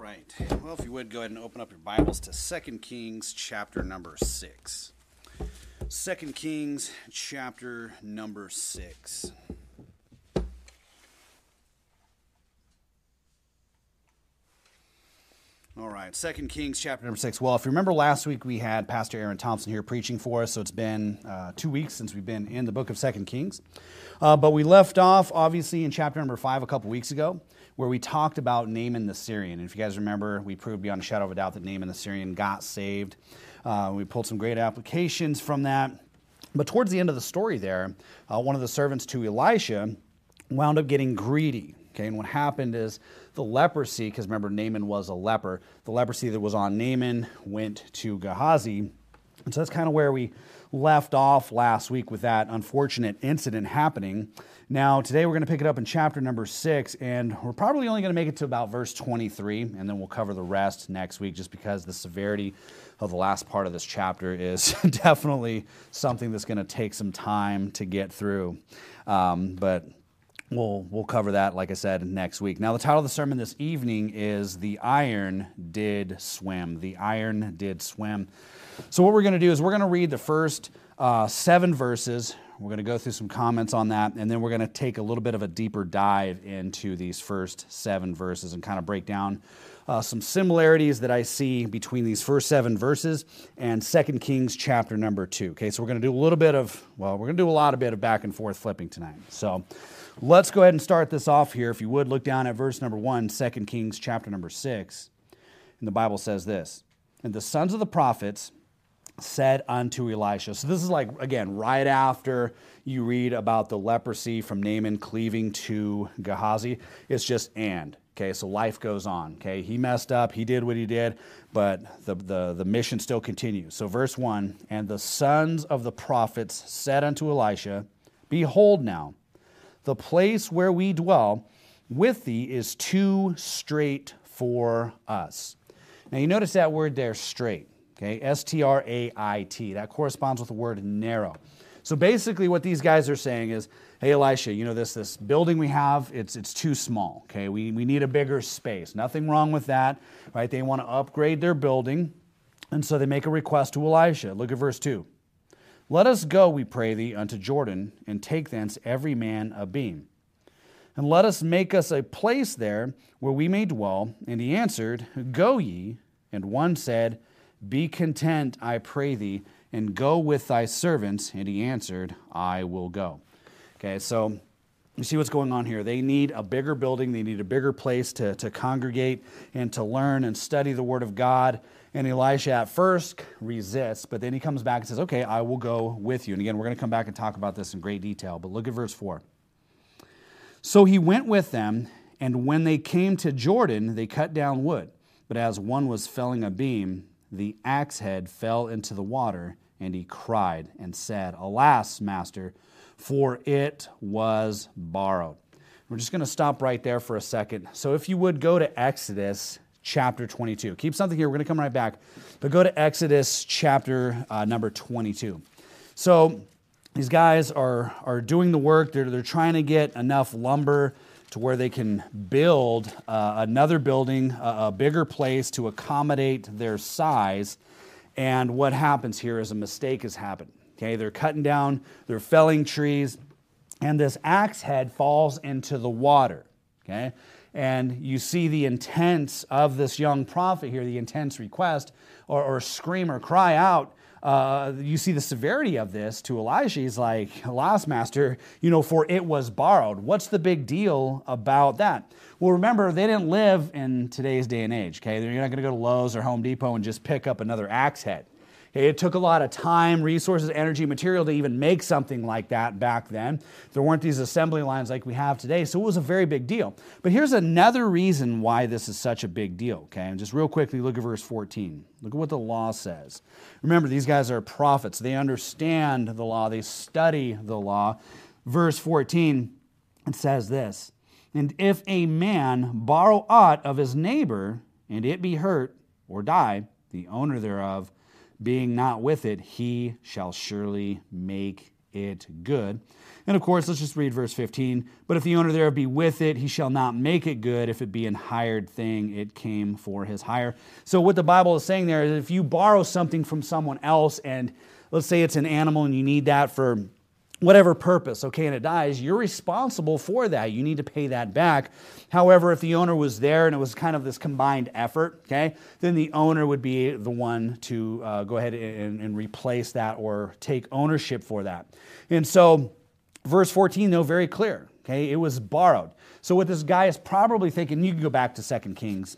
right. Well, if you would, go ahead and open up your Bibles to 2 Kings chapter number 6. 2 Kings chapter number 6. All right, 2 Kings chapter number 6. Well, if you remember last week, we had Pastor Aaron Thompson here preaching for us, so it's been 2 weeks since we've been in the book of 2 Kings. But we left off, obviously, in chapter number 5 a couple weeks ago, where we talked about Naaman the Syrian. And if you guys remember, we proved beyond a shadow of a doubt that Naaman the Syrian got saved. We pulled some great applications from that. But towards the end of the story there, one of the servants to Elisha wound up getting greedy. Okay, and what happened is the leprosy, because remember Naaman was a leper, the leprosy that was on Naaman went to Gehazi. And so that's kind of where we left off last week with that unfortunate incident happening. Now, today we're going to pick it up in chapter number 6, and we're probably only going to make it to about verse 23, and then we'll cover the rest next week, just because the severity of the last part of this chapter is definitely something that's going to take some time to get through. But we'll cover that, like I said, next week. Now, the title of the sermon this evening is The Iron Did Swim. The Iron Did Swim. So what we're going to do is we're going to read the first 7 verses. We're going to go through some comments on that, and then we're going to take a little bit of a deeper dive into these first 7 verses and kind of break down some similarities that I see between these first 7 verses and 2 Kings chapter number 2. Okay, so we're going to do a lot of back and forth flipping tonight. So let's go ahead and start this off here. If you would, look down at verse number 1, 2 Kings chapter number 6. And the Bible says this, "And the sons of the prophets said unto Elisha." So this is like, again, right after you read about the leprosy from Naaman cleaving to Gehazi. It's just and. Okay, so life goes on. Okay, he messed up, he did what he did, but the mission still continues. So verse 1, "And the sons of the prophets said unto Elisha, Behold now, the place where we dwell with thee is too straight for us." Now you notice that word there, straight. Okay, S-T-R-A-I-T. That corresponds with the word narrow. So basically what these guys are saying is, hey, Elisha, you know, this building we have, it's too small. Okay, we need a bigger space. Nothing wrong with that, right? They want to upgrade their building, and so they make a request to Elisha. Look at verse 2. "Let us go, we pray thee, unto Jordan, and take thence every man a beam. And let us make us a place there where we may dwell. And he answered, Go ye. And one said, Be content, I pray thee, and go with thy servants. And he answered, I will go." Okay, so you see what's going on here. They need a bigger building. They need a bigger place to congregate and to learn and study the Word of God. And Elisha at first resists, but then he comes back and says, okay, I will go with you. And again, we're going to come back and talk about this in great detail. But look at verse 4. "So he went with them, and when they came to Jordan, they cut down wood. But as one was felling a beam, the axe head fell into the water, and he cried and said, Alas, master, for it was borrowed." We're just going to stop right there for a second. So if you would go to Exodus chapter 22. Keep something here. We're going to come right back. But go to Exodus chapter number 22. So these guys are doing the work. They're trying to get enough lumber to where they can build another building, a bigger place to accommodate their size. And what happens here is a mistake has happened. Okay, they're cutting down, they're felling trees, and this axe head falls into the water. Okay, and you see the intent of this young prophet here, the intense request or scream or cry out. You see the severity of this to Elisha. He's like, "Alas, master, for it was borrowed." What's the big deal about that? Well, remember, they didn't live in today's day and age. Okay, you're not going to go to Lowe's or Home Depot and just pick up another axe head. Okay, it took a lot of time, resources, energy, material to even make something like that back then. There weren't these assembly lines like we have today, so it was a very big deal. But here's another reason why this is such a big deal. Okay, and just real quickly, look at verse 14. Look at what the law says. Remember, these guys are prophets. They understand the law. They study the law. Verse 14, it says this, "And if a man borrow aught of his neighbor, and it be hurt or die, the owner thereof, being not with it, he shall surely make it good. And of course, let's just read verse 15. But if the owner thereof be with it, he shall not make it good. If it be an hired thing, it came for his hire. So what the Bible is saying there is if you borrow something from someone else, and let's say it's an animal and you need that for whatever purpose, okay, and it dies, you're responsible for that. You need to pay that back. However, if the owner was there and it was kind of this combined effort, okay, then the owner would be the one to go ahead and replace that or take ownership for that. And so verse 14, though, very clear, okay, it was borrowed. So what this guy is probably thinking, you can go back to 2 Kings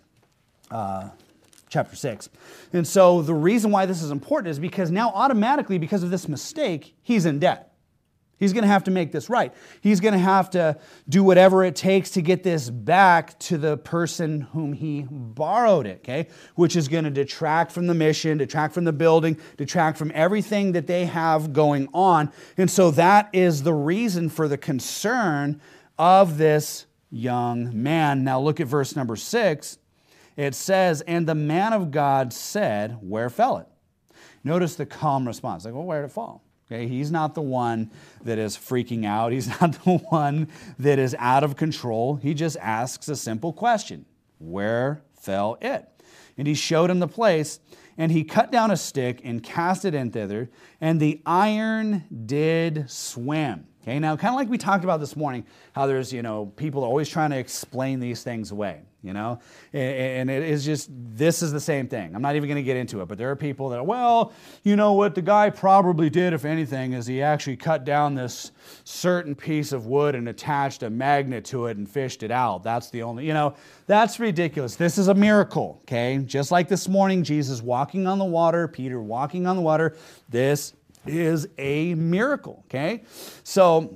chapter 6. And so the reason why this is important is because now automatically, because of this mistake, he's in debt. He's going to have to make this right. He's going to have to do whatever it takes to get this back to the person whom he borrowed it, okay? Which is going to detract from the mission, detract from the building, detract from everything that they have going on. And so that is the reason for the concern of this young man. Now look at verse number 6. It says, and the man of God said, where fell it? Notice the calm response. Like, well, where did it fall? Okay, he's not the one that is freaking out. He's not the one that is out of control. He just asks a simple question. Where fell it? And he showed him the place, and he cut down a stick and cast it in thither, and the iron did swim. Okay, now kind of like we talked about this morning, how there's, people are always trying to explain these things away. And it is just, this is the same thing. I'm not even going to get into it, but there are people that are, well, you know what the guy probably did, if anything, is he actually cut down this certain piece of wood and attached a magnet to it and fished it out. That's the only, that's ridiculous. This is a miracle, okay? Just like this morning, Jesus walking on the water, Peter walking on the water. This is a miracle, okay? So,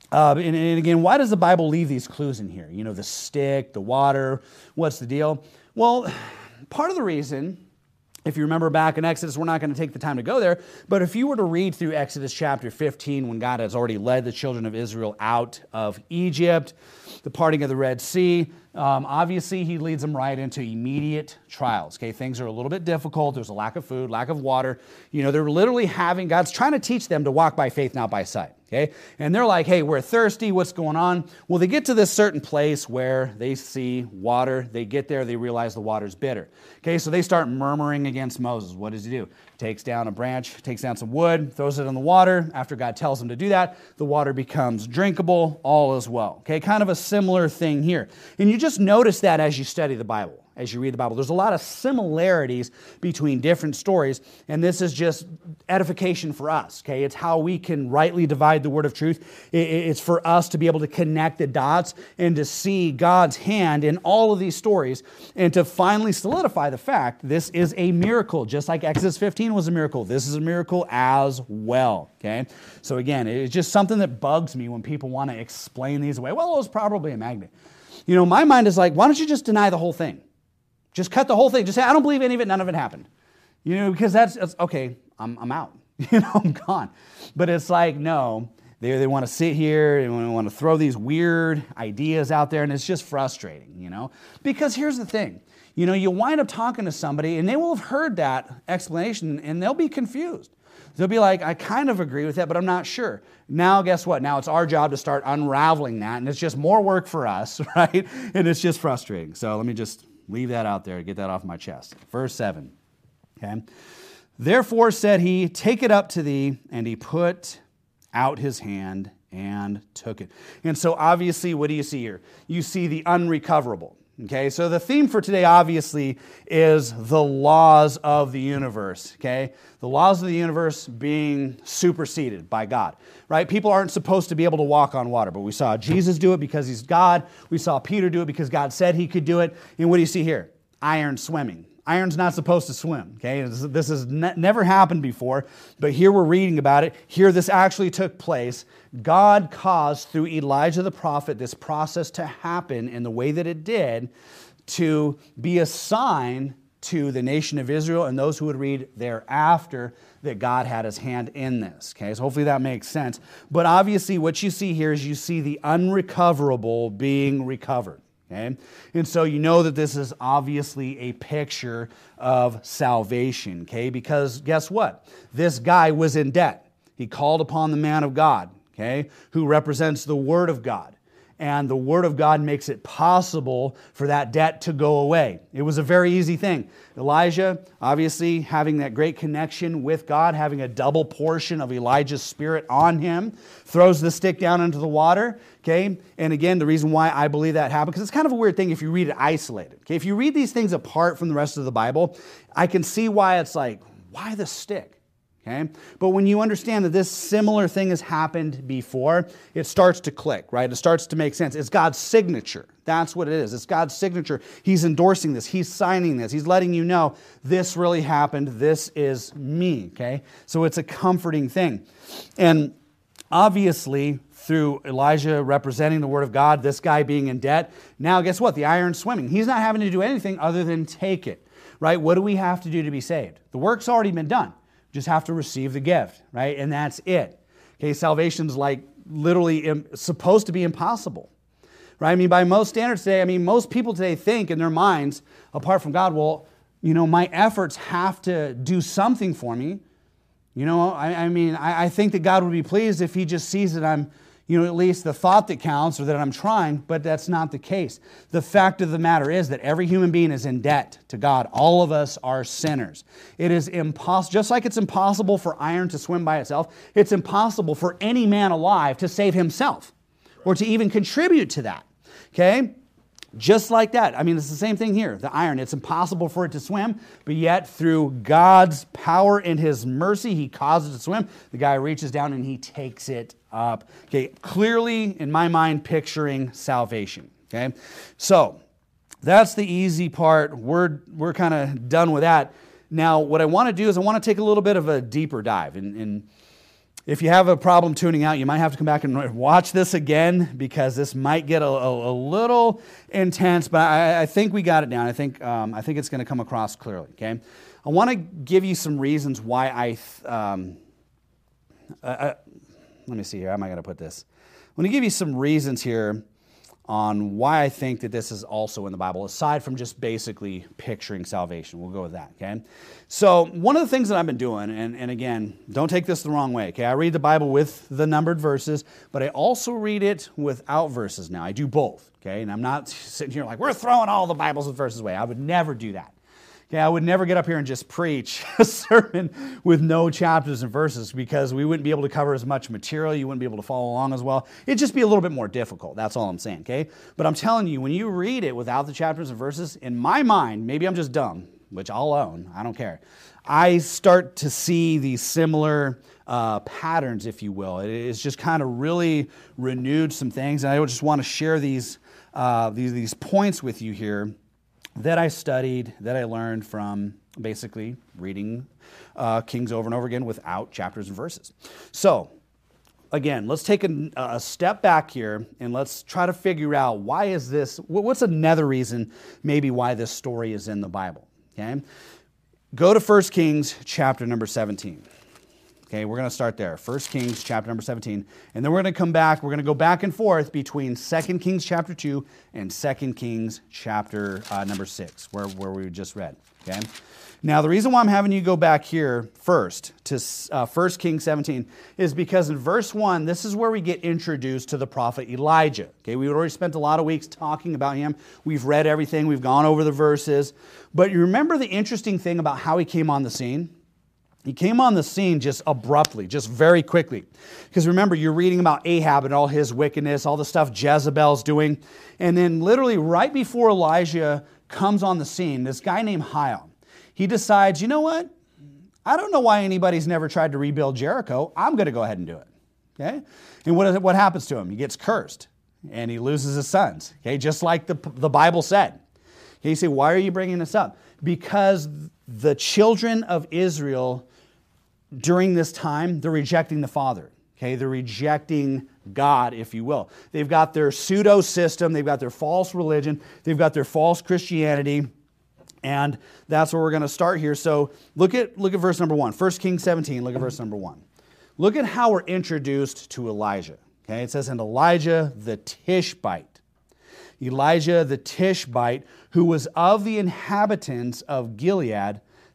and again, why does the Bible leave these clues in here? The stick, the water, what's the deal? Well, part of the reason, if you remember back in Exodus, we're not going to take the time to go there, but if you were to read through Exodus chapter 15, when God has already led the children of Israel out of Egypt, the parting of the Red Sea, obviously he leads them right into immediate trials. Okay, things are a little bit difficult. There's a lack of food, lack of water. They're literally God's trying to teach them to walk by faith, not by sight. Okay, and they're like, hey, we're thirsty. What's going on? Well, they get to this certain place where they see water. They get there. They realize the water's bitter. Okay, so they start murmuring against Moses. What does he do? Takes down a branch, takes down some wood, throws it in the water. After God tells him to do that, the water becomes drinkable, all is well. Okay, kind of a similar thing here. And you just notice that as you study the Bible, as you read the Bible. There's a lot of similarities between different stories, and this is just edification for us, okay? It's how we can rightly divide the word of truth. It's for us to be able to connect the dots and to see God's hand in all of these stories and to finally solidify the fact this is a miracle. Just like Exodus 15 was a miracle, this is a miracle as well, okay? So again, it's just something that bugs me when people want to explain these away. Well, it was probably a magnet. My mind is like, why don't you just deny the whole thing? Just cut the whole thing. Just say, I don't believe any of it. None of it happened. Because that's okay. I'm out. I'm gone. But it's like, no, they want to sit here and want to throw these weird ideas out there, and it's just frustrating, Because here's the thing. You wind up talking to somebody, and they will have heard that explanation, and they'll be confused. They'll be like, I kind of agree with that, but I'm not sure. Now, guess what? Now it's our job to start unraveling that, and it's just more work for us, right? And it's just frustrating. So let me just leave that out there, get that off my chest. Verse 7, okay? Therefore said he, take it up to thee, and he put out his hand and took it. And so obviously, what do you see here? You see the unrecoverable. Okay, so the theme for today obviously is the laws of the universe, okay? The laws of the universe being superseded by God, right? People aren't supposed to be able to walk on water, but we saw Jesus do it because he's God. We saw Peter do it because God said he could do it. And what do you see here? Iron swimming. Iron's not supposed to swim, okay? This has never happened before, but here we're reading about it. Here this actually took place. God caused through Elijah the prophet this process to happen in the way that it did to be a sign to the nation of Israel and those who would read thereafter that God had his hand in this, okay? So hopefully that makes sense. But obviously what you see here is you see the unrecoverable being recovered. Okay? And so you know that this is obviously a picture of salvation, okay? Because guess what? This guy was in debt. He called upon the man of God, okay, who represents the Word of God. And the Word of God makes it possible for that debt to go away. It was a very easy thing. Elijah, obviously, having that great connection with God, having a double portion of Elijah's spirit on him, throws the stick down into the water, okay? And again, the reason why I believe that happened, because it's kind of a weird thing if you read it isolated, okay? If you read these things apart from the rest of the Bible, I can see why it's like, why the stick? Okay? But when you understand that this similar thing has happened before, it starts to click, right? It starts to make sense. It's God's signature. That's what it is. It's God's signature. He's endorsing this. He's signing this. He's letting you know this really happened. This is me, okay? So it's a comforting thing. And obviously, through Elijah representing the Word of God, this guy being in debt, now guess what? The iron's swimming. He's not having to do anything other than take it, right? What do we have to do to be saved? The work's already been done. Just have to receive the gift, right? And that's it. Okay, salvation's like literally supposed to be impossible, right? I mean, by most standards today, most people today think in their minds, apart from God, well, my efforts have to do something for me. I think that God would be pleased if He just sees that I'm, at least the thought that counts or that I'm trying, but that's not the case. The fact of the matter is that every human being is in debt to God. All of us are sinners. It is impossible, just like it's impossible for iron to swim by itself, it's impossible for any man alive to save himself or to even contribute to that. Okay? Just like that. It's the same thing here. The iron, it's impossible for it to swim, but yet through God's power and His mercy, He causes it to swim. The guy reaches down and he takes it up. Okay, clearly, in my mind, picturing salvation. Okay, so that's the easy part. We're kind of done with that. Now, what I want to do is I want to take a little bit of a deeper dive. And if you have a problem tuning out, you might have to come back and watch this again because this might get a little intense, but I think we got it down. I think it's going to come across clearly, okay? I want to give you some reasons why let me see here. How am I going to put this? I'm going to give you some reasons here on why I think that this is also in the Bible, aside from just basically picturing salvation. We'll go with that, okay? So one of the things that I've been doing, and again, don't take this the wrong way, okay? I read the Bible with the numbered verses, but I also read it without verses now. I do both, okay? And I'm not sitting here like, we're throwing all the Bibles with verses away. I would never do that. Okay, I would never get up here and just preach a sermon with no chapters and verses because we wouldn't be able to cover as much material. You wouldn't be able to follow along as well. It'd just be a little bit more difficult. That's all I'm saying, okay? But I'm telling you, when you read it without the chapters and verses, in my mind, maybe I'm just dumb, which I'll own. I don't care. I start to see these similar patterns, if you will. It's just kind of really renewed some things, and I just want to share these points with you here that I studied, that I learned from basically reading Kings over and over again without chapters and verses. So, again, let's take a step back here and let's try to figure out why is this, what's another reason maybe why this story is in the Bible, okay? Go to 1 Kings chapter number 17. Okay, we're going to start there. 1 Kings chapter number 17. And then we're going to come back. We're going to go back and forth between 2 Kings chapter 2 and 2 Kings chapter number 6, where we just read. Okay. Now, the reason why I'm having you go back here first to 1 Kings 17 is because in verse 1, this is where we get introduced to the prophet Elijah. Okay, we've already spent a lot of weeks talking about him. We've read everything. We've gone over the verses. But you remember the interesting thing about how he came on the scene? He came on the scene just abruptly, just very quickly. Because remember, you're reading about Ahab and all his wickedness, all the stuff Jezebel's doing. And then literally right before Elijah comes on the scene, this guy named Hiel, he decides, you know what? I don't know why anybody's never tried to rebuild Jericho. I'm going to go ahead and do it. Okay? And what happens to him? He gets cursed and he loses his sons. Okay? Just like the Bible said. Okay, you say, why are you bringing this up? Because the children of Israel during this time, they're rejecting the Father. Okay, they're rejecting God, if you will. They've got their pseudo system, they've got their false religion, they've got their false Christianity, and that's where we're going to start here. So look at verse number 1. 1 Kings 17, look at verse number 1. Look at how we're introduced to Elijah. Okay, it says, and Elijah the Tishbite. Elijah the Tishbite, who was of the inhabitants of Gilead,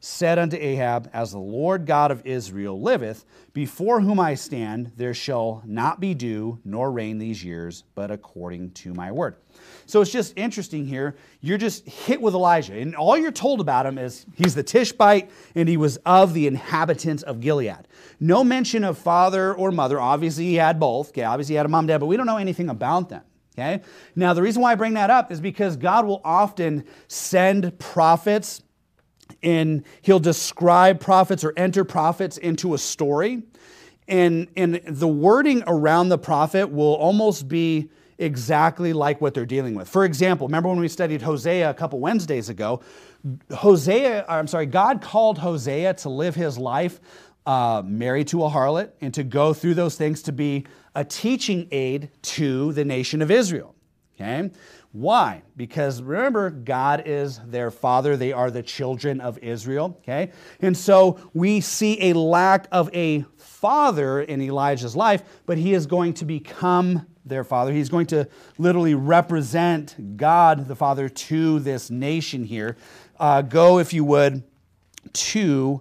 said unto Ahab, As the Lord God of Israel liveth, before whom I stand, there shall not be dew nor rain these years, but according to my word. So it's just interesting here. You're just hit with Elijah. And all you're told about him is he's the Tishbite and he was of the inhabitants of Gilead. No mention of father or mother. Obviously, he had both. Okay, obviously, he had a mom and dad, but we don't know anything about them. Okay? Now, the reason why I bring that up is because God will often send prophets and he'll describe prophets or enter prophets into a story. And the wording around the prophet will almost be exactly like what they're dealing with. For example, remember when we studied Hosea a couple Wednesdays ago? God called Hosea to live his life married to a harlot and to go through those things to be a teaching aid to the nation of Israel. Okay? Why? Because remember, God is their father. They are the children of Israel. Okay? And so we see a lack of a father in Elijah's life, but he is going to become their father. He's going to literally represent God the Father to this nation here. Go, if you would, to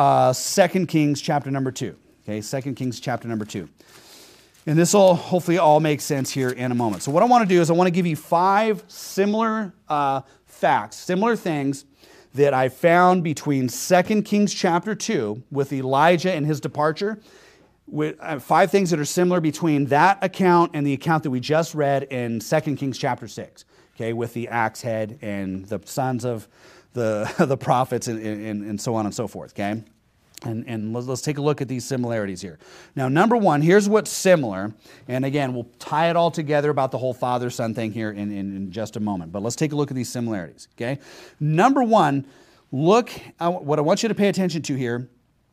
2 Kings chapter number 2. Okay, 2 Kings chapter number 2. And this will hopefully all make sense here in a moment. So what I want to do is I want to give you 5 similar facts, similar things that I found between 2 Kings chapter 2 with Elijah and his departure. With 5 things that are similar between that account and the account that we just read in 2 Kings chapter 6, okay, with the axe head and the sons of the prophets and so on and so forth, okay? And let's take a look at these similarities here. Now, number 1, here's what's similar. And again, we'll tie it all together about the whole father-son thing here in just a moment. But let's take a look at these similarities, okay? Number 1, what I want you to pay attention to here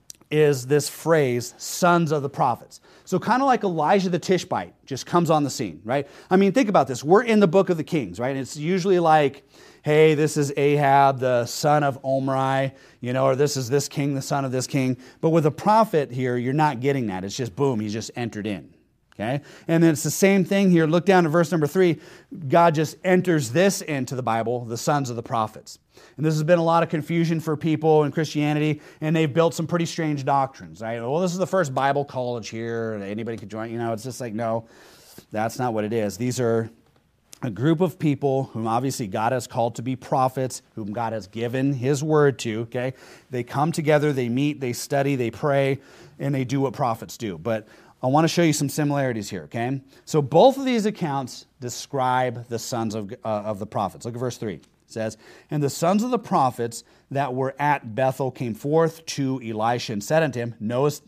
is this phrase, sons of the prophets. So kind of like Elijah the Tishbite just comes on the scene, right? I mean, think about this. We're in the book of the Kings, right? And it's usually like, hey, this is Ahab, the son of Omri, or this is this king, the son of this king. But with a prophet here, you're not getting that. It's just boom, he's just entered in. Okay? And then it's the same thing here. Look down to verse number 3. God just enters this into the Bible, the sons of the prophets. And this has been a lot of confusion for people in Christianity, and they've built some pretty strange doctrines. Right? Well, this is the first Bible college here. Anybody could join. It's just like, no, that's not what it is. These are a group of people whom obviously God has called to be prophets, whom God has given his word to, okay? They come together, they meet, they study, they pray, and they do what prophets do. But I want to show you some similarities here, okay? So both of these accounts describe the sons of the prophets. Look at verse 3. It says, And the sons of the prophets that were at Bethel came forth to Elisha and said unto him, Knowest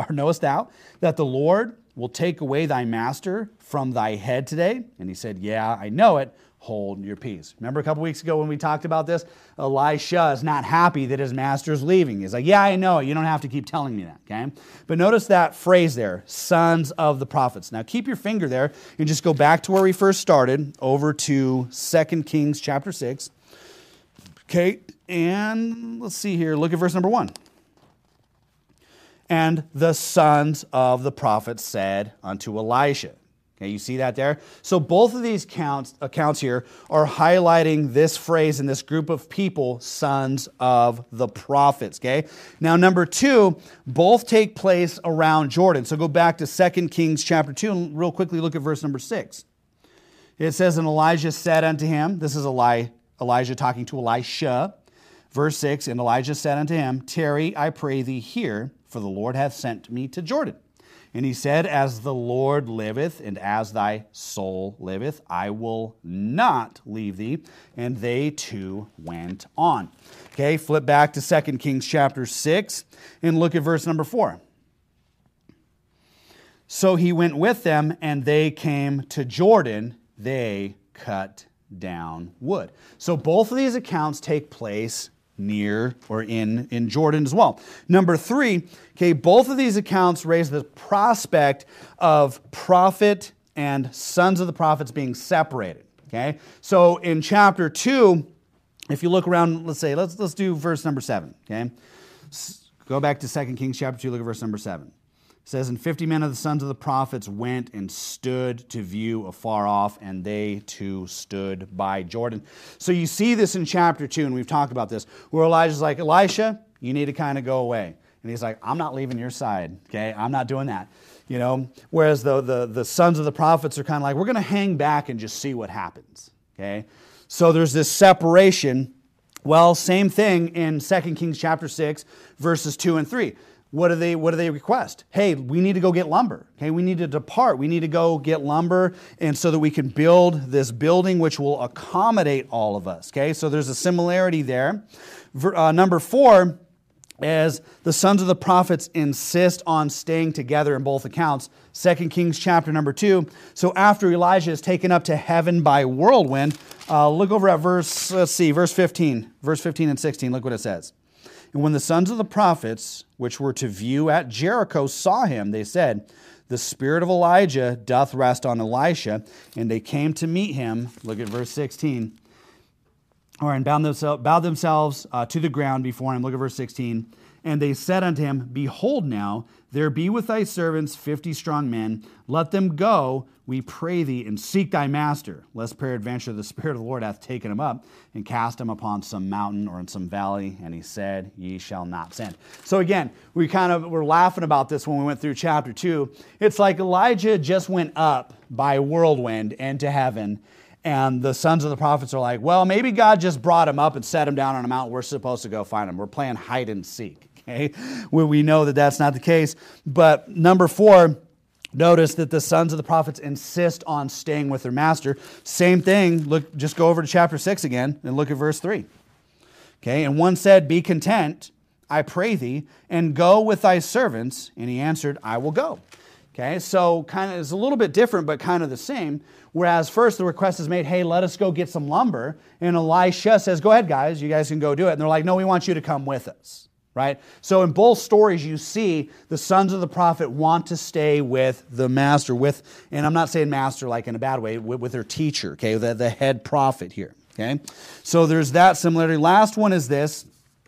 thou that the Lord will take away thy master from thy head today? And he said, Yeah, I know it. Hold your peace. Remember a couple weeks ago when we talked about this? Elisha is not happy that his master is leaving. He's like, yeah, I know. You don't have to keep telling me that, okay? But notice that phrase there, sons of the prophets. Now keep your finger there and just go back to where we first started, over to 2 Kings chapter 6. Okay, and let's see here. Look at verse number 1. And the sons of the prophets said unto Elisha. Okay, you see that there? So both of these accounts here are highlighting this phrase in this group of people, sons of the prophets, okay? Now, number 2, both take place around Jordan. So go back to 2 Kings chapter 2 and real quickly look at verse number 6. It says, And Elijah said unto him, this is Elijah talking to Elisha, verse 6, And Elijah said unto him, Tarry, I pray thee here, for the Lord hath sent me to Jordan. And he said, As the Lord liveth, and as thy soul liveth, I will not leave thee. And they two went on. Okay, flip back to 2 Kings chapter 6, and look at verse number 4. So he went with them, and they came to Jordan. They cut down wood. So both of these accounts take place near or in Jordan as well. Number 3, okay, both of these accounts raise the prospect of prophet and sons of the prophets being separated. Okay, so in chapter 2, if you look around, let's do verse number 7. Okay, go back to 2 Kings chapter 2. Look at verse number 7. It says, And 50 men of the sons of the prophets went and stood to view afar off, and they too stood by Jordan. So you see this in chapter 2, and we've talked about this, where Elijah's like, Elisha, you need to kind of go away. And he's like, I'm not leaving your side, okay? I'm not doing that, you know? Whereas the sons of the prophets are kind of like, we're going to hang back and just see what happens, okay? So there's this separation. Well, same thing in 2 Kings chapter 6, verses 2 and 3. What do they request? Hey, we need to go get lumber. Okay, we need to depart. We need to go get lumber, and so that we can build this building which will accommodate all of us. Okay, so there's a similarity there. Number 4 is the sons of the prophets insist on staying together in both accounts. 2 Kings chapter number 2. So after Elijah is taken up to heaven by whirlwind, look over at verse 15. Verse 15 and 16, look what it says. And when the sons of the prophets, which were to view at Jericho, saw him, they said, the spirit of Elijah doth rest on Elisha. And they came to meet him, look at verse 16, and bowed themselves to the ground before him. Look at verse 16. And they said unto him, behold now, there be with thy servants 50 strong men. Let them go, we pray thee, and seek thy master, lest peradventure the Spirit of the Lord hath taken him up, and cast him upon some mountain or in some valley. And he said, ye shall not send. So again, we're laughing about this when we went through chapter 2. It's like Elijah just went up by whirlwind into heaven, and the sons of the prophets are like, well, maybe God just brought him up and set him down on a mountain. We're supposed to go find him. We're playing hide and seek. Okay? We know that that's not the case. But number 4, notice that the sons of the prophets insist on staying with their master. Same thing. Look, just go over to chapter 6 again and look at verse 3. Okay, and one said, be content, I pray thee, and go with thy servants. And he answered, I will go. Okay, so kind of is a little bit different, but kind of the same. Whereas first the request is made, hey, let us go get some lumber. And Elisha says, go ahead, guys, you guys can go do it. And they're like, no, we want you to come with us. Right? So in both stories, you see the sons of the prophet want to stay with the master, and I'm not saying master like in a bad way, with their teacher, okay, the head prophet here, okay? So there's that similarity. Last one is this.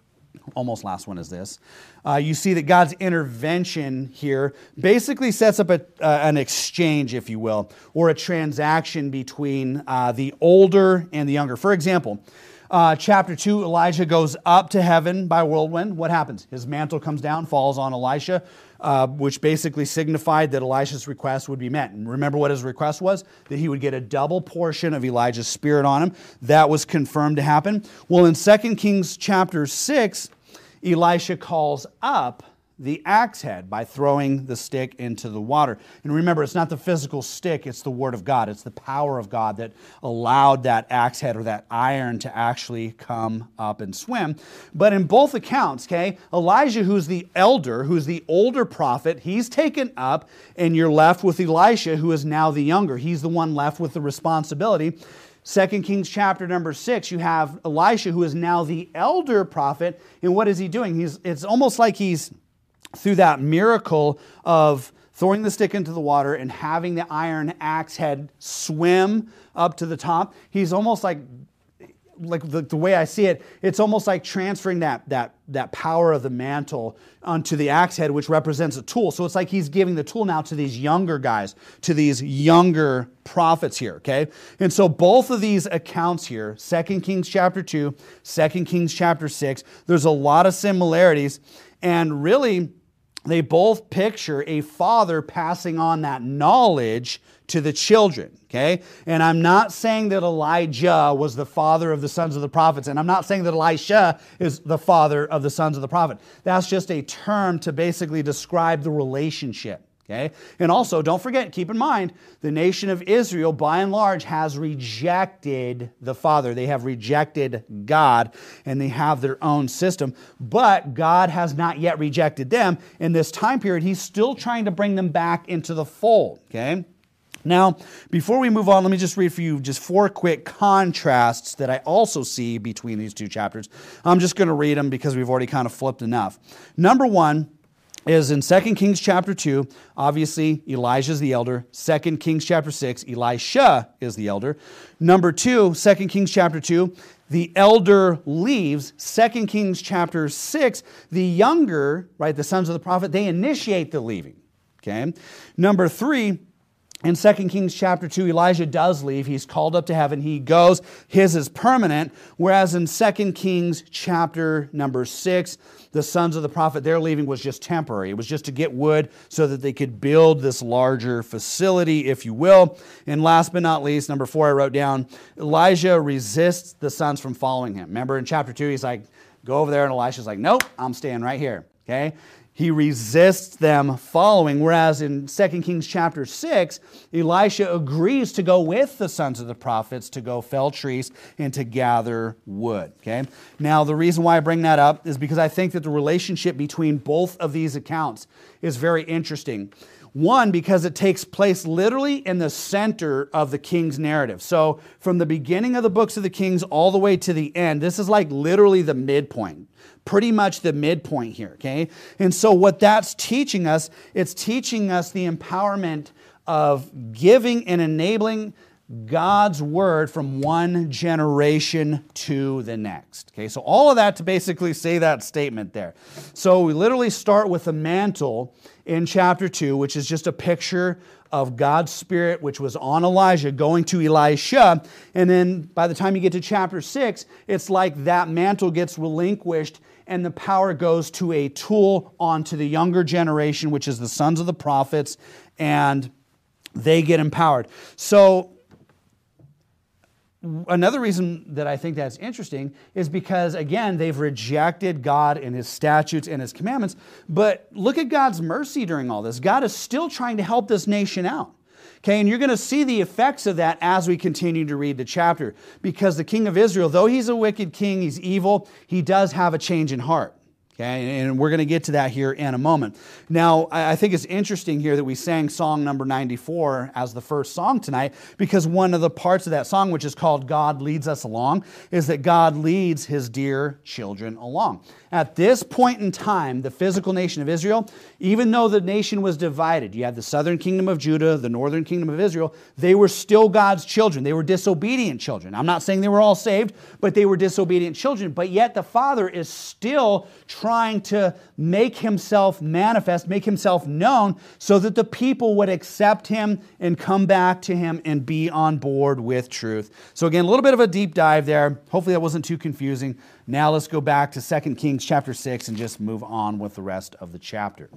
You see that God's intervention here basically sets up an exchange, if you will, or a transaction between the older and the younger. For example, chapter 2, Elijah goes up to heaven by whirlwind. What happens? His mantle comes down, falls on Elisha, which basically signified that Elisha's request would be met. And remember what his request was? That he would get a double portion of Elijah's spirit on him. That was confirmed to happen. Well, in 2 Kings chapter 6, Elisha calls up the axe head by throwing the stick into the water. And remember, it's not the physical stick, it's the word of God. It's the power of God that allowed that axe head or that iron to actually come up and swim. But in both accounts, okay, Elijah, who's the older prophet, he's taken up, and you're left with Elisha, who is now the younger. He's the one left with the responsibility. 2 Kings chapter number 6, you have Elisha, who is now the elder prophet. And what is he doing? It's almost like he's, through that miracle of throwing the stick into the water and having the iron axe head swim up to the top, he's almost like the way I see it, it's almost like transferring that power of the mantle onto the axe head, which represents a tool. So it's like he's giving the tool now to these younger guys, to these younger prophets here, okay? And so both of these accounts here, 2 Kings chapter 2, 2 Kings chapter 6, there's a lot of similarities, and really they both picture a father passing on that knowledge to the children, okay? And I'm not saying that Elijah was the father of the sons of the prophets, and I'm not saying that Elisha is the father of the sons of the prophet. That's just a term to basically describe the relationship, okay? And also, don't forget, keep in mind, the nation of Israel, by and large, has rejected the Father. They have rejected God, and they have their own system. But God has not yet rejected them. In this time period, He's still trying to bring them back into the fold, okay? Now, before we move on, let me just read for you just 4 quick contrasts that I also see between these two chapters. I'm just going to read them because we've already kind of flipped enough. Number 1 is in 2 Kings chapter 2, obviously Elijah is the elder. 2 Kings chapter 6, Elisha is the elder. Number 2, 2 Kings chapter 2, the elder leaves. 2 Kings chapter 6, the younger, right, the sons of the prophet, they initiate the leaving. Okay. Number 3, In 2 Kings chapter 2, Elijah does leave. He's called up to heaven. He goes. His is permanent. Whereas in 2 Kings chapter number 6, the sons of the prophet, their leaving was just temporary. It was just to get wood so that they could build this larger facility, if you will. And last but not least, number 4 I wrote down, Elijah resists the sons from following him. Remember in chapter 2, he's like, go over there. And Elisha's like, nope, I'm staying right here. Okay? He resists them following, whereas in 2 Kings chapter 6, Elisha agrees to go with the sons of the prophets to go fell trees and to gather wood. Okay? Now, the reason why I bring that up is because I think that the relationship between both of these accounts is very interesting. One, because it takes place literally in the center of the king's narrative. So from the beginning of the books of the Kings all the way to the end, this is like literally the midpoint. Pretty much the midpoint here, okay? And so what that's teaching us, it's teaching us the empowerment of giving and enabling God's word from one generation to the next. Okay, so all of that to basically say that statement there. So we literally start with the mantle in chapter 2, which is just a picture of God's Spirit, which was on Elijah, going to Elisha. And then by the time you get to chapter 6, it's like that mantle gets relinquished and the power goes to a tool onto the younger generation, which is the sons of the prophets, and they get empowered. So another reason that I think that's interesting is because, again, they've rejected God and His statutes and His commandments. But look at God's mercy during all this. God is still trying to help this nation out. Okay, and you're going to see the effects of that as we continue to read the chapter. Because the king of Israel, though he's a wicked king, he's evil, he does have a change in heart. Okay, and we're going to get to that here in a moment. Now, I think it's interesting here that we sang song number 94 as the first song tonight, because one of the parts of that song, which is called God Leads Us Along, is that God leads His dear children along. At this point in time, the physical nation of Israel, even though the nation was divided, you had the southern kingdom of Judah, the northern kingdom of Israel, they were still God's children. They were disobedient children. I'm not saying they were all saved, but they were disobedient children. But yet the Father is still trying to make Himself manifest, make Himself known, so that the people would accept Him and come back to Him and be on board with truth. So again, a little bit of a deep dive there. Hopefully that wasn't too confusing. Now let's go back to 2 Kings chapter 6 and just move on with the rest of the chapter.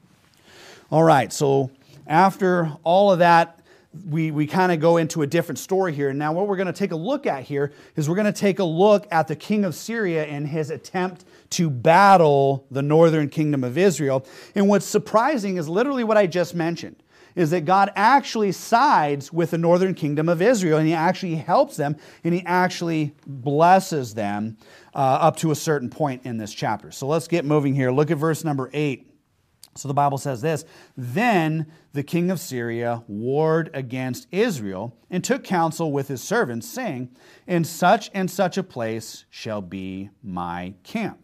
All right, so after all of that, we kind of go into a different story here. Now what we're going to take a look at here is we're going to take a look at the king of Syria and his attempt to battle the northern kingdom of Israel. And what's surprising is literally what I just mentioned, is that God actually sides with the northern kingdom of Israel, and He actually helps them, and He actually blesses them up to a certain point in this chapter. So let's get moving here. Look at verse number 8. So the Bible says this, "Then the king of Syria warred against Israel and took counsel with his servants, saying, in such and such a place shall be my camp."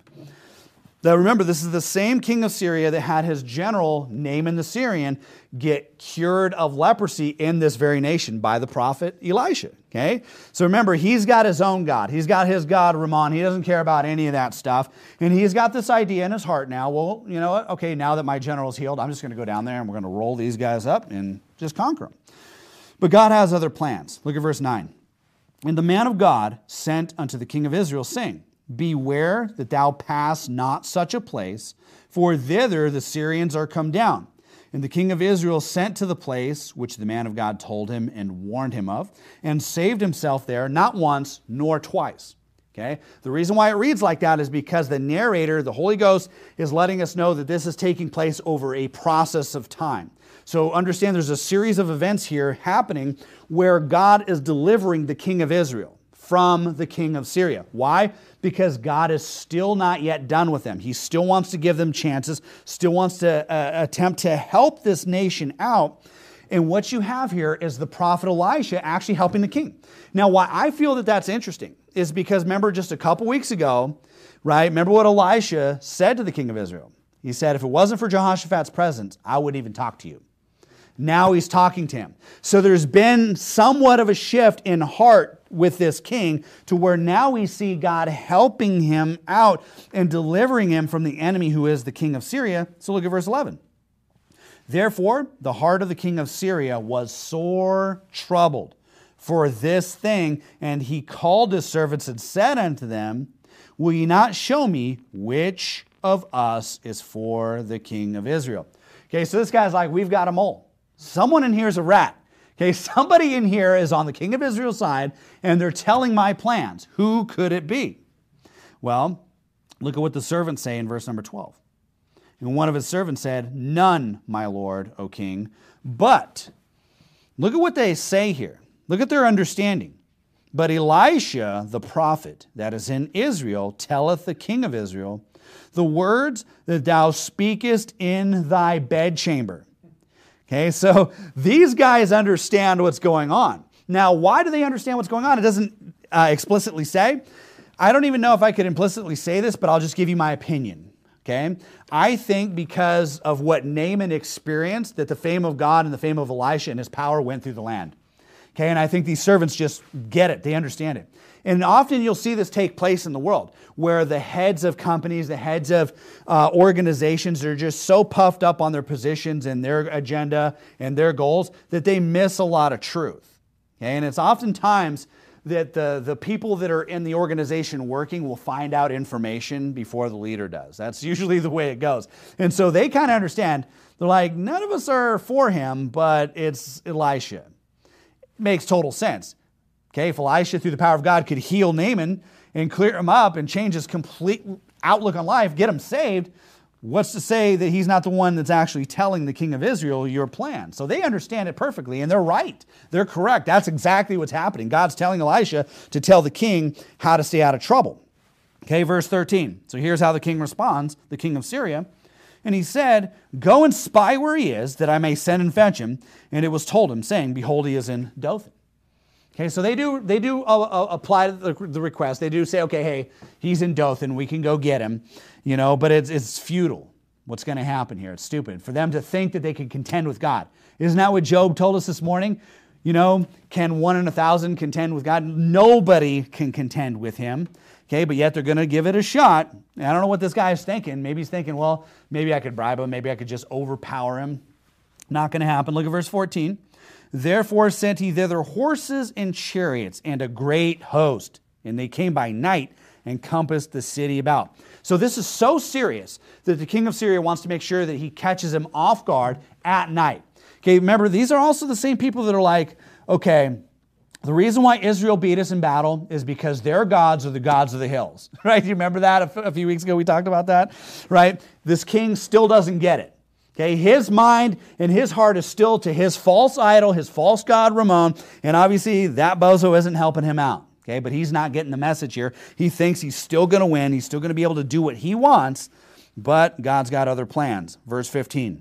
Now remember, this is the same king of Syria that had his general, Naaman the Syrian, get cured of leprosy in this very nation by the prophet Elisha. Okay? So remember, he's got his own God. He's got his God, Ramon. He doesn't care about any of that stuff. And he's got this idea in his heart now, well, you know what? Okay, now that my general's healed, I'm just going to go down there and we're going to roll these guys up and just conquer them. But God has other plans. Look at verse 9. "And the man of God sent unto the king of Israel, saying, Beware that thou pass not such a place, for thither the Syrians are come down. And the king of Israel sent to the place which the man of God told him and warned him of, and saved himself there not once nor twice." Okay? The reason why it reads like that is because the narrator, the Holy Ghost, is letting us know that this is taking place over a process of time. So understand there's a series of events here happening where God is delivering the king of Israel from the king of Syria. Why? Because God is still not yet done with them. He still wants to give them chances, still wants to attempt to help this nation out. And what you have here is the prophet Elisha actually helping the king. Now, why I feel that that's interesting is because remember just a couple weeks ago, right? Remember what Elisha said to the king of Israel. He said, if it wasn't for Jehoshaphat's presence, I wouldn't even talk to you. Now he's talking to him. So there's been somewhat of a shift in heart with this king to where now we see God helping him out and delivering him from the enemy who is the king of Syria. So look at verse 11. Therefore, the heart of the king of Syria was sore troubled for this thing, and he called his servants and said unto them, will ye not show me which of us is for the king of Israel? Okay, so this guy's like, we've got a mole. Someone in here is a rat. Okay, somebody in here is on the king of Israel's side, and they're telling my plans. Who could it be? Well, look at what the servants say in verse number 12. And one of his servants said, none, my lord, O king. But look at what they say here. Look at their understanding. But Elisha, the prophet that is in Israel, telleth the king of Israel, the words that thou speakest in thy bedchamber. Okay, so these guys understand what's going on. Now, why do they understand what's going on? It doesn't explicitly say. I don't even know if I could implicitly say this, but I'll just give you my opinion. Okay, I think because of what Naaman experienced, that the fame of God and the fame of Elisha and his power went through the land. Okay, and I think these servants just get it. They understand it. And often you'll see this take place in the world where the heads of companies, the heads of organizations are just so puffed up on their positions and their agenda and their goals that they miss a lot of truth. Okay, and it's oftentimes that the people that are in the organization working will find out information before the leader does. That's usually the way it goes. And so they kind of understand. They're like, none of us are for him, but it's Elisha. Makes total sense. Okay, if Elisha, through the power of God, could heal Naaman and clear him up and change his complete outlook on life, get him saved, what's to say that he's not the one that's actually telling the king of Israel your plan? So they understand it perfectly, and they're right. They're correct. That's exactly what's happening. God's telling Elisha to tell the king how to stay out of trouble. Okay, verse 13. So here's how the king responds, the king of Syria. And he said, go and spy where he is, that I may send and fetch him. And it was told him, saying, behold, he is in Dothan. Okay, so they do apply the request. They do say, okay, hey, he's in Dothan. We can go get him. You know, but it's futile. What's going to happen here? It's stupid for them to think that they can contend with God. Isn't that what Job told us this morning? You know, can 1 in 1,000 contend with God? Nobody can contend with him. Okay, but yet they're going to give it a shot. And I don't know what this guy is thinking. Maybe he's thinking, well, maybe I could bribe him. Maybe I could just overpower him. Not going to happen. Look at verse 14. Therefore sent he thither horses and chariots and a great host. And they came by night and compassed the city about. So this is so serious that the king of Syria wants to make sure that he catches him off guard at night. Okay, remember, these are also the same people that are like, okay, the reason why Israel beat us in battle is because their gods are the gods of the hills, right? Do you remember that a few weeks ago we talked about that, right? This king still doesn't get it. Okay, his mind and his heart is still to his false idol, his false god Ramon, and obviously that bozo isn't helping him out. Okay, but he's not getting the message here. He thinks he's still going to win. He's still going to be able to do what he wants, but God's got other plans. Verse 15.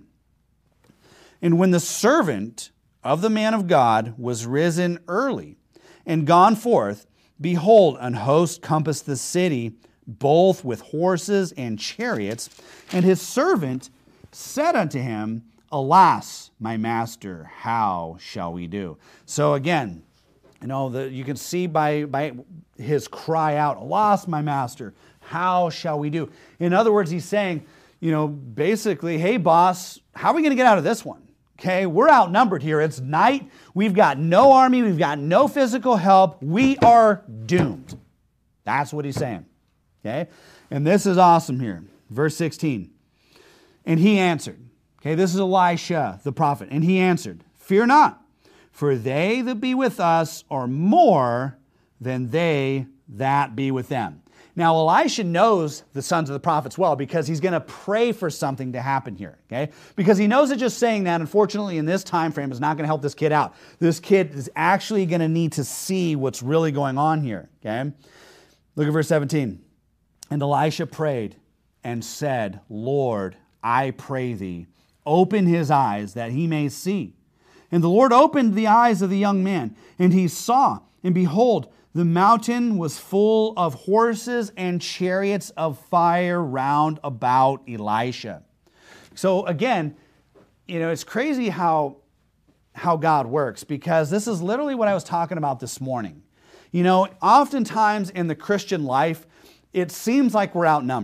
And when the servant of the man of God was risen early and gone forth, behold, an host compassed the city, both with horses and chariots. And his servant said unto him, alas, my master, how shall we do? So again, you know, you can see by his cry out, alas, my master, how shall we do? In other words, he's saying, you know, basically, hey, boss, how are we going to get out of this one? Okay, we're outnumbered here. It's night. We've got no army. We've got no physical help. We are doomed. That's what he's saying. Okay, and this is awesome here. Verse 16. And he answered. Okay, this is Elisha, the prophet. And he answered, fear not, for they that be with us are more than they that be with them. Now, Elisha knows the sons of the prophets well because he's going to pray for something to happen here, okay? Because he knows that just saying that, unfortunately, in this time frame is not going to help this kid out. This kid is actually going to need to see what's really going on here, okay? Look at verse 17. And Elisha prayed and said, Lord, I pray thee, open his eyes that he may see. And the Lord opened the eyes of the young man, and he saw, and behold, the mountain was full of horses and chariots of fire round about Elisha. So again, you know, it's crazy how God works, because this is literally what I was talking about this morning. You know, oftentimes in the Christian life, it seems like we're outnumbered.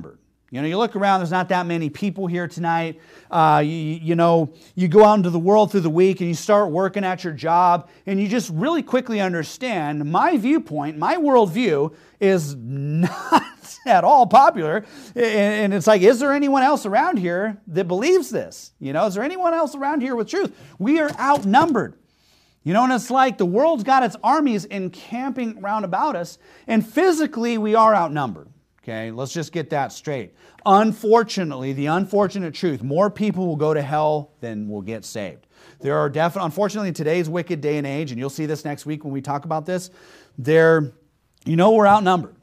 You know, you look around, there's not that many people here tonight. You go out into the world through the week and you start working at your job and you just really quickly understand my viewpoint, my worldview is not at all popular. And it's like, is there anyone else around here that believes this? You know, is there anyone else around here with truth? We are outnumbered. You know, and it's like the world's got its armies encamping round about us, and physically we are outnumbered. Okay, let's just get that straight. Unfortunately, the unfortunate truth, more people will go to hell than will get saved. There are unfortunately, in today's wicked day and age, and you'll see this next week when we talk about this, we're outnumbered.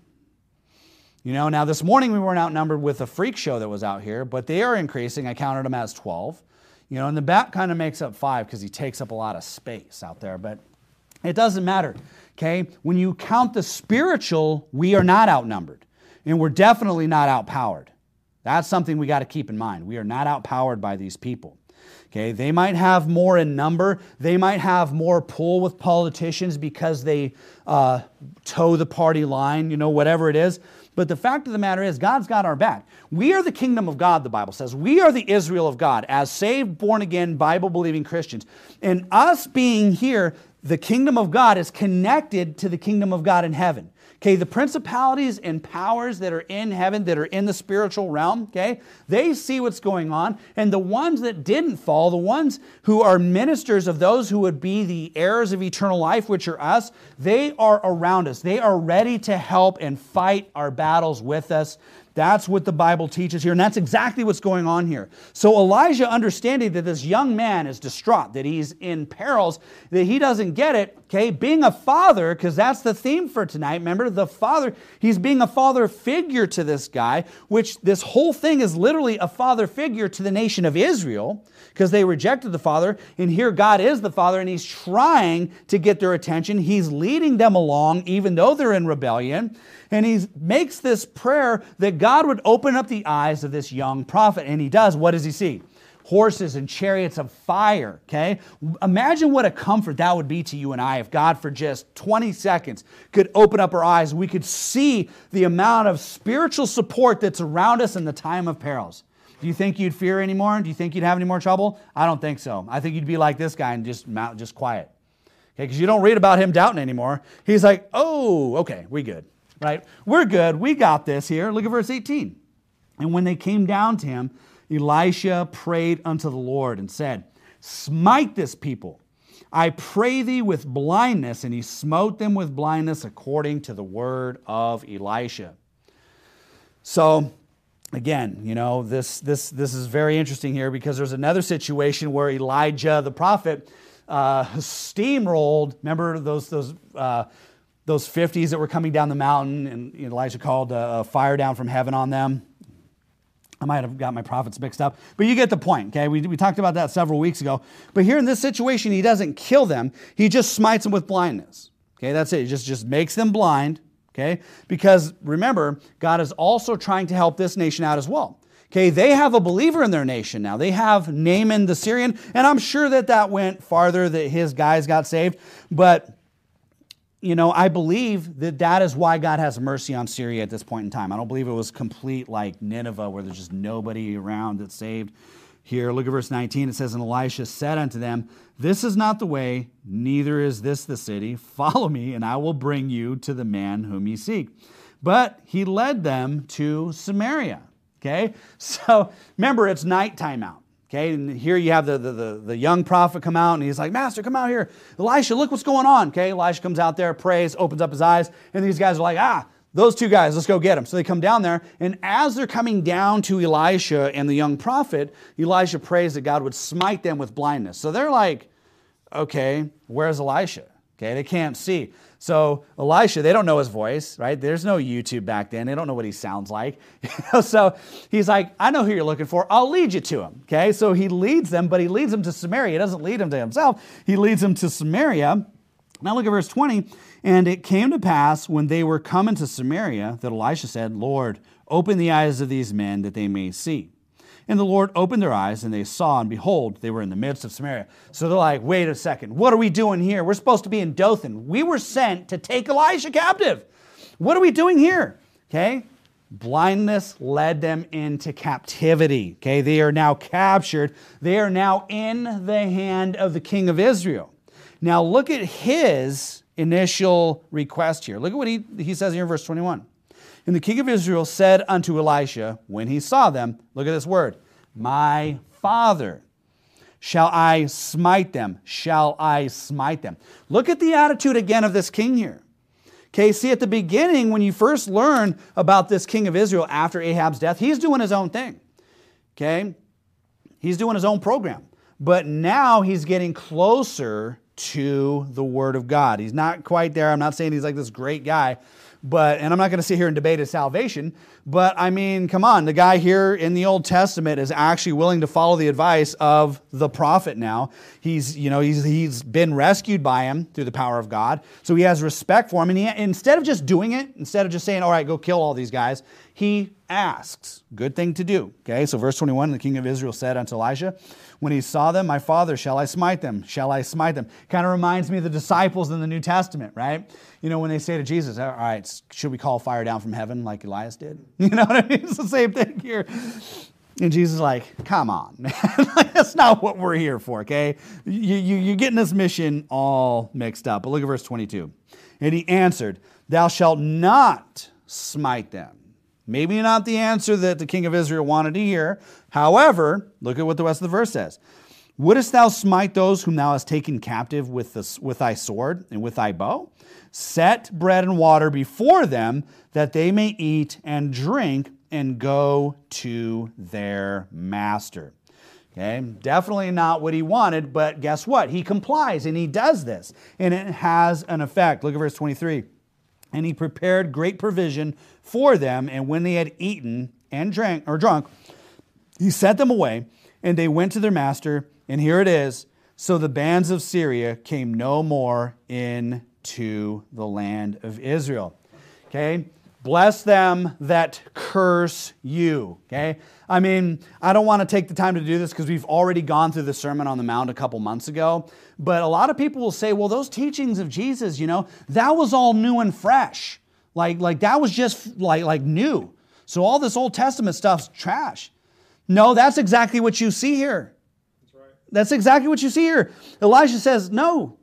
You know, now this morning we weren't outnumbered with a freak show that was out here, but they are increasing. I counted them as 12. You know, and the bat kind of makes up 5 because he takes up a lot of space out there, but it doesn't matter. Okay, when you count the spiritual, we are not outnumbered. And we're definitely not outpowered. That's something we got to keep in mind. We are not outpowered by these people. Okay, they might have more in number. They might have more pull with politicians because they toe the party line, you know, whatever it is. But the fact of the matter is, God's got our back. We are the kingdom of God, the Bible says. We are the Israel of God as saved, born-again, Bible-believing Christians. And us being here, the kingdom of God is connected to the kingdom of God in heaven. Okay, the principalities and powers that are in heaven, that are in the spiritual realm, okay, they see what's going on. And the ones that didn't fall, the ones who are ministers of those who would be the heirs of eternal life, which are us, they are around us. They are ready to help and fight our battles with us. That's what the Bible teaches here, and that's exactly what's going on here. So Elijah, understanding that this young man is distraught, that he's in perils, that he doesn't get it, okay, being a father, because that's the theme for tonight, remember, the father, he's being a father figure to this guy, which this whole thing is literally a father figure to the nation of Israel, because they rejected the father, and here God is the father, and he's trying to get their attention. He's leading them along, even though they're in rebellion. And he makes this prayer that God would open up the eyes of this young prophet. And he does. What does he see? Horses and chariots of fire, okay? Imagine what a comfort that would be to you and I if God for just 20 seconds could open up our eyes. We could see the amount of spiritual support that's around us in the time of perils. Do you think you'd fear anymore? Do you think you'd have any more trouble? I don't think so. I think you'd be like this guy and just quiet. Okay, because you don't read about him doubting anymore. He's like, oh, okay, we good. Right? We're good. We got this here. Look at verse 18. And when they came down to him, Elisha prayed unto the Lord and said, smite this people, I pray thee, with blindness. And he smote them with blindness according to the word of Elisha. So, again, you know, this is very interesting here because there's another situation where Elijah the prophet steamrolled. Remember those 50s that were coming down the mountain, and Elijah called a fire down from heaven on them. I might have got my prophets mixed up, but you get the point, okay? We talked about that several weeks ago. But here in this situation, he doesn't kill them. He just smites them with blindness. Okay, that's it. He just makes them blind, okay? Because remember, God is also trying to help this nation out as well. Okay, they have a believer in their nation now. They have Naaman the Syrian, and I'm sure that went farther, that his guys got saved, but you know, I believe that is why God has mercy on Syria at this point in time. I don't believe it was complete like Nineveh where there's just nobody around that's saved. Here, look at verse 19. It says, and Elisha said unto them, this is not the way, neither is this the city. Follow me, and I will bring you to the man whom ye seek. But he led them to Samaria. Okay? So, remember, it's nighttime out. Okay, and here you have the young prophet come out, and he's like, Master, come out here. Elisha, look what's going on. Okay, Elisha comes out there, prays, opens up his eyes, and these guys are like, those two guys, let's go get them. So they come down there, and as they're coming down to Elisha and the young prophet, Elisha prays that God would smite them with blindness. So they're like, okay, where's Elisha? Okay, they can't see. So Elisha, they don't know his voice, right? There's no YouTube back then. They don't know what he sounds like. So he's like, I know who you're looking for. I'll lead you to him. Okay, so he leads them, but he leads them to Samaria. He doesn't lead them to himself. He leads them to Samaria. Now look at verse 20. And it came to pass when they were come into Samaria that Elisha said, Lord, open the eyes of these men that they may see. And the Lord opened their eyes, and they saw, and behold, they were in the midst of Samaria. So they're like, wait a second, what are we doing here? We're supposed to be in Dothan. We were sent to take Elisha captive. What are we doing here? Okay? Blindness led them into captivity. Okay, they are now captured. They are now in the hand of the king of Israel. Now look at his initial request here. Look at what he says here in verse 21. And the king of Israel said unto Elisha, when he saw them, look at this word, my father, shall I smite them? Shall I smite them? Look at the attitude again of this king here. Okay, see, at the beginning, when you first learn about this king of Israel after Ahab's death, he's doing his own thing. Okay? He's doing his own program. But now he's getting closer to the Word of God. He's not quite there. I'm not saying he's like this great guy, and I'm not going to sit here and debate his salvation, but I mean, come on, the guy here in the Old Testament is actually willing to follow the advice of the prophet now. He's been rescued by him through the power of God, so he has respect for him, and instead of just doing it, instead of just saying, all right, go kill all these guys, he asks. Good thing to do. Okay, so verse 21, the king of Israel said unto Elisha, when he saw them, my father, shall I smite them? Shall I smite them? Kind of reminds me of the disciples in the New Testament, right? You know, when they say to Jesus, all right, should we call fire down from heaven like Elias did? You know what I mean? It's the same thing here. And Jesus is like, come on, man. That's not what we're here for, okay? You're getting this mission all mixed up. But look at verse 22. And he answered, thou shalt not smite them. Maybe not the answer that the king of Israel wanted to hear. However, look at what the rest of the verse says. Wouldest thou smite those whom thou hast taken captive with thy sword and with thy bow? Set bread and water before them, that they may eat and drink and go to their master. Okay, definitely not what he wanted, but guess what? He complies and he does this, and it has an effect. Look at verse 23. And he prepared great provision for them, and when they had eaten and drunk, he sent them away, and they went to their master, and here it is. So the bands of Syria came no more into the land of Israel. Okay? Bless them that curse you. Okay? I mean, I don't want to take the time to do this because we've already gone through the Sermon on the Mount a couple months ago. But a lot of people will say, well, those teachings of Jesus, that was all new and fresh. Like that was just like new. So all this Old Testament stuff's trash. No, that's exactly what you see here. That's right. That's exactly what you see here. Elijah says, no,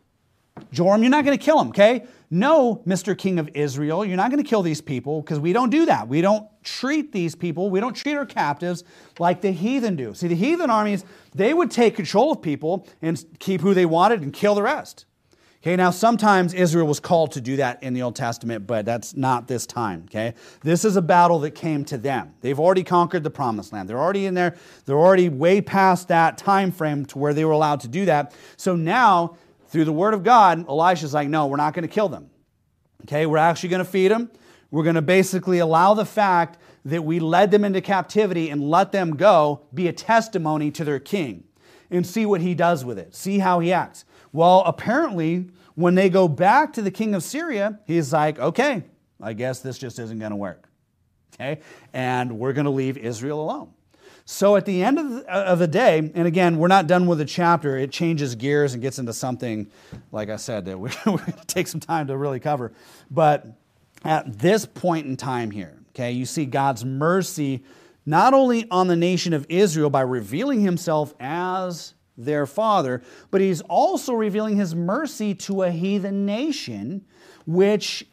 Joram, you're not going to kill him, okay? No, Mr. King of Israel, you're not going to kill these people because we don't do that. We don't treat these people, we don't treat our captives like the heathen do. See, the heathen armies, they would take control of people and keep who they wanted and kill the rest. Okay, now sometimes Israel was called to do that in the Old Testament, but that's not this time, okay? This is a battle that came to them. They've already conquered the Promised Land. They're already in there. They're already way past that time frame to where they were allowed to do that. So now, through the Word of God, Elisha's like, no, we're not going to kill them. Okay, we're actually going to feed them. We're going to basically allow the fact that we led them into captivity and let them go be a testimony to their king and see what he does with it. See how he acts. Well, apparently, when they go back to the king of Syria, he's like, okay, I guess this just isn't going to work. Okay, and we're going to leave Israel alone. So at the end of the day, and again, we're not done with the chapter. It changes gears and gets into something, like I said, that we're going to take some time to really cover. But at this point in time here, okay, you see God's mercy not only on the nation of Israel by revealing himself as their father, but he's also revealing his mercy to a heathen nation, which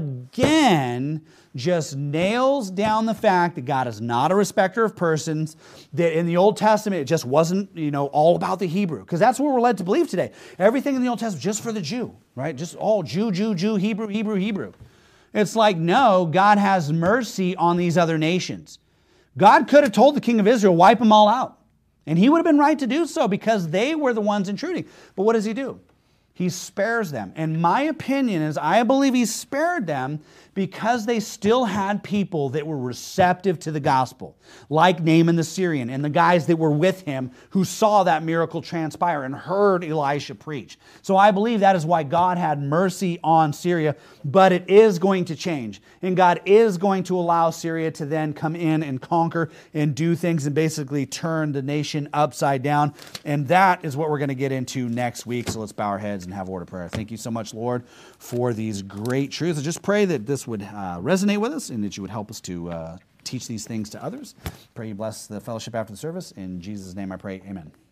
again just nails down the fact that God is not a respecter of persons, that in the Old Testament it just wasn't, all about the Hebrew, because that's what we're led to believe today. Everything in the Old Testament just for the Jew, right? Just all Jew, Hebrew. It's like, no, God has mercy on these other nations. God could have told the king of Israel, wipe them all out. And he would have been right to do so because they were the ones intruding. But what does he do? He spares them. And my opinion is, I believe he spared them because they still had people that were receptive to the gospel, like Naaman the Syrian and the guys that were with him who saw that miracle transpire and heard Elisha preach. So I believe that is why God had mercy on Syria, but it is going to change. And God is going to allow Syria to then come in and conquer and do things and basically turn the nation upside down. And that is what we're going to get into next week. So let's bow our heads and have a word of prayer. Thank you so much, Lord, for these great truths. I just pray that this this would resonate with us and that you would help us to teach these things to others. Pray you bless the fellowship after the service. In Jesus' name I pray, amen.